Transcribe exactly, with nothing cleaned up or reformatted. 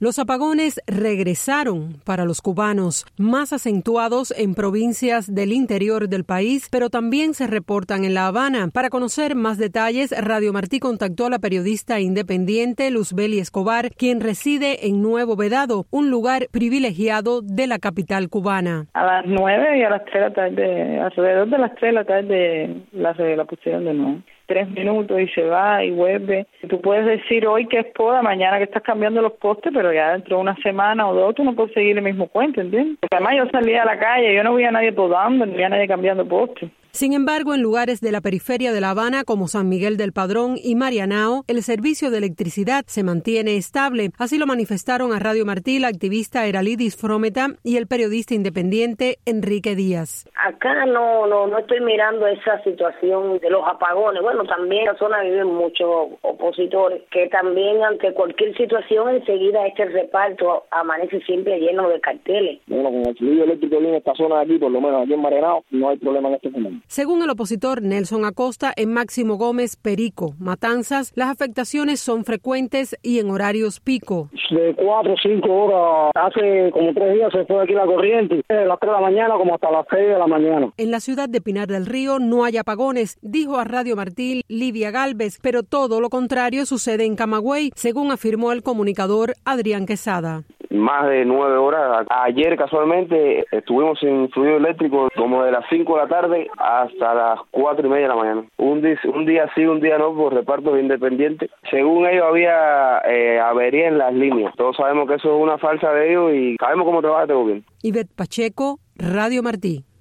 Los apagones regresaron para los cubanos, más acentuados en provincias del interior del país, pero también se reportan en La Habana. Para conocer más detalles, Radio Martí contactó a la periodista independiente Luzbeli Escobar, quien reside en Nuevo Vedado, un lugar privilegiado de la capital cubana. A las nueve y a las tres de la tarde, alrededor de las tres de la tarde, la, la pusieron de nuevo. Tres minutos y se va y vuelve. Tú puedes decir hoy que es poda, mañana que estás cambiando los postes, pero ya dentro de una semana o dos tú no puedes seguir el mismo cuento, ¿entiendes? Porque además yo salía a la calle, yo no veía a nadie podando, ni a nadie cambiando postes. Sin embargo, en lugares de la periferia de La Habana, como San Miguel del Padrón y Marianao, el servicio de electricidad se mantiene estable. Así lo manifestaron a Radio Martí la activista Eralidis Frometa y el periodista independiente Enrique Díaz. Acá no, no, no estoy mirando esa situación de los apagones. Bueno, también en la zona viven muchos opositores que también ante cualquier situación enseguida este reparto amanece siempre lleno de carteles. Bueno, con el fluido eléctrico en esta zona de aquí, por lo menos aquí en Marianao, no hay problema en este momento. Según el opositor Nelson Acosta, en Máximo Gómez, Perico, Matanzas, las afectaciones son frecuentes y en horarios pico. De cuatro o cinco horas, hace como tres días se fue aquí la corriente, de las tres de la mañana como hasta las seis de la mañana. En la ciudad de Pinar del Río no hay apagones, dijo a Radio Martí Livia Galvez, pero todo lo contrario sucede en Camagüey, según afirmó el comunicador Adrián Quesada. Más de nueve horas. Ayer casualmente estuvimos sin fluido eléctrico como de las cinco de la tarde hasta las cuatro y media de la mañana. Un día, un día sí, un día no, por repartos independientes. Según ellos había eh, avería en las líneas. Todos sabemos que eso es una falsa de ellos y sabemos cómo trabaja este gobierno. Ivette Pacheco, Radio Martí.